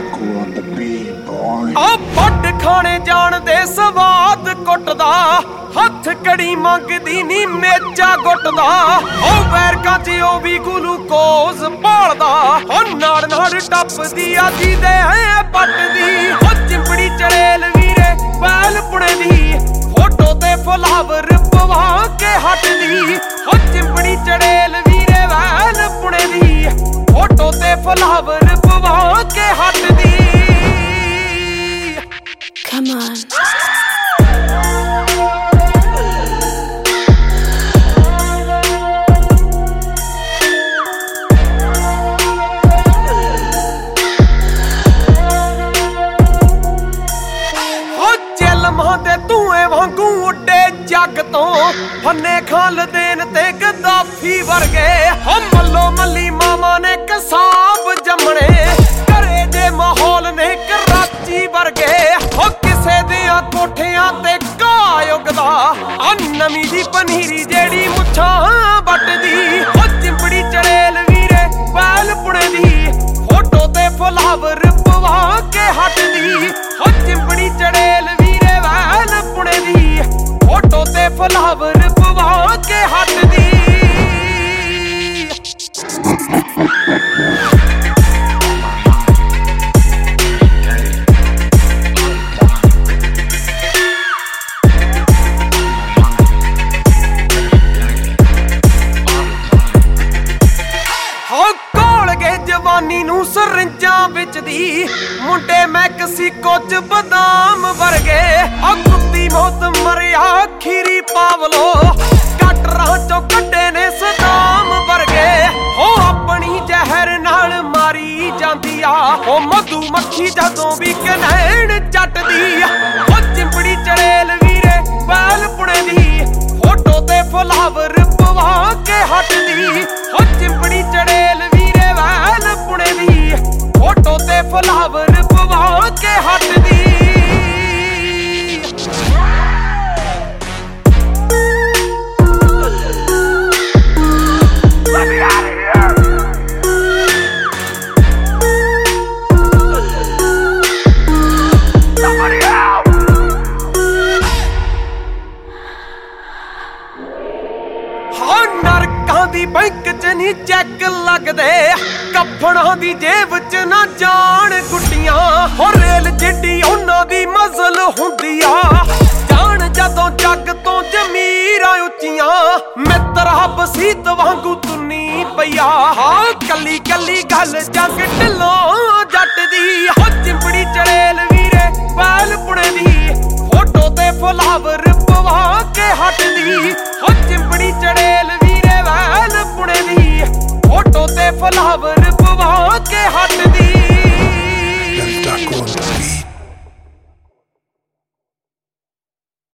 ਆ ਵੱਡ ਖਾਣੇ ਜਾਣ ਦੇ ਸਵਾਦ ਕੁੱਟਦਾ, ਹੱਥ ਕੜੀ ਮੰਗਦੀ ਨੀ ਮੇਚਾ ਗੁੱਟਦਾ। ਉਹ ਵੈਰਕਾਂ 'ਚ ਉਹ ਵੀ ਗਲੂਕੋਜ਼ ਭਾਲਦਾ, ਉਹ ਨਾੜ ਨਾੜ ਟੱਪਦੀ ਆ ਜਿਹਦੇ ਹੈ ਪੱਟਦੀ। ਉਹ ਚਿੰਬੜੀ ਚੜੇਲ ਵੀਰੇ ਪਹਿਲ ਪੁਣੇ ਦੀ, ਫੋਟੋ ਤੇ ਫਲਾਵਰ ਪਵਾ ਕੇ ਹਟਦੀ। ਉਹ ਚਿੰਬੜੀ ਚੜੇਲ ਵੀਰੇ ਪਹਿਲ ਪੁਣੇ ਦੀ, ਫੋਟੋ ਤੇ ਫਲਾਵਰ ਪਵਾ ਕੇ ਹਟਦੀ। Come on. ਤੇ ਧੂਏ ਵਾਂਗੂ ਉੱਡੇ ਜੱਗ ਤੋਂ, ਫੰਨੇ ਖਾਲਦੇਨ ਤੇ ਗਦਾਫੀ ਵਰਗੇ। ਹੋ ਮੱਲੋ ਮੱਲੀ ਮਾਮਾ ਨੇ ਕਸਾਬ ਜੰਮਣੇ, ਘਰੇ ਦੇ ਮਾਹੌਲ ਨੇ ਕਰਾਚੀ ਵਰਗੇ। ਹੋ ਕਿਸੇ ਦੀਆਂ ਕੋਠਿਆਂ ਤੇ ਘਾਹ ਉੱਗਦਾ, ਆ ਨਵੀਂ ਦੀ ਪਨੀਰੀ ਜਿਹੜੀ ਮੁੱਛਾਂ ਵੱਟਦੀ। ਹੋ ਚਿੰਬੜੀ ਚੜੇਲ ਵੀਰੇ ਪਹਿਲ ਪੁਣੇ ਦੀ, ਫੋਟੋ ਤੇ ਫਲਾਵਰ ਪਵਾ ਕੇ ਹਟਦੀ। ਹੋ ਚਿੰਬੜੀ ਚੜੇਲ ਪਹਿਲ ਪੁਣੇ ਦੀ, ਫੋਟੋ ਤੇ ਫਲਾਵਰ ਪਵਾ ਕੇ ਹਟਦੀ। ਜਵਾਨੀ ਨੂੰ ਸਰਿੰਜਾਂ ਵਿੱਚ ਦੀ, ਮੁੰਡੇ ਮੈਕਸੀਕੋ 'ਚ ਬਦਾਮ ਵਰਗੇ। ਆ ਕੁੱਤੀ ਮੌਤ ਮਰਿਆ ਖੀਰੀ ਪਾਵਲੋ, ਕਟਰਾਂ 'ਚੋਂ ਕੱਢੇ ਨੇ ਸਦਾਮ ਵਰਗੇ। ਹੋ ਆਪਣੀ ਜ਼ਹਿਰ ਨਾਲ ਮਾਰੀ ਜਾਂਦੀ ਆ, ਉਹ ਮਧੂ ਮੱਖੀ ਜਦੋਂ ਵੀ ਕਨੈਣ ਚੱਟਦੀ। ਉਹ ਚਿੰਬੜੀ ਚੜੇਲ ਵੀਰੇ ਪਹਿਲ ਪੁਣੇ ਦੀ, ਫੋਟੋ ਤੇ ਫਲਾਵਰ ਪਵਾ ਕੇ ਹਟਦੀ। ਉਹ ਚਿੰਬੜੀ ਚੜੇਲ ਪਹਿਲ ਪੁਣੇ ਦੀ, ਫੋਟੋ ਤੇ ਫਲਾਵਰ ਪਵਾ ਕੇ ਹਟਦੀ। ਨਰਕਾਂ ਦੀ ਬੈਂਕ 'ਚ ਨੀ ਚੈੱਕ ਲੱਗਦੇ, ਕੱਫਣਾਂ ਦੀ ਜੇਬ 'ਚ ਨਾ ਜਾਣ ਗੁੱਡੀਆਂ। ਹੋ ਰੇਲ ਜਿੱਡੀ ਉਹਨਾਂ ਦੀ ਮਜ਼ਲ ਹੁੰਦੀ ਆ, ਜਾਣ ਜਦੋਂ ਜੱਗ ਤੋਂ ਜ਼ਮੀਰਾਂ ਉੱਚੀਆਂ। ਮਿੱਤਰਾ ਬਸੀਤ ਵਾਂਗੂ ਤੁੰਨੀ ਪਈਆ, ਹਾਂ ਕੱਲੀ ਕੱਲੀ ਗੱਲ ਜੱਗ ਢਿੱਲੋਂ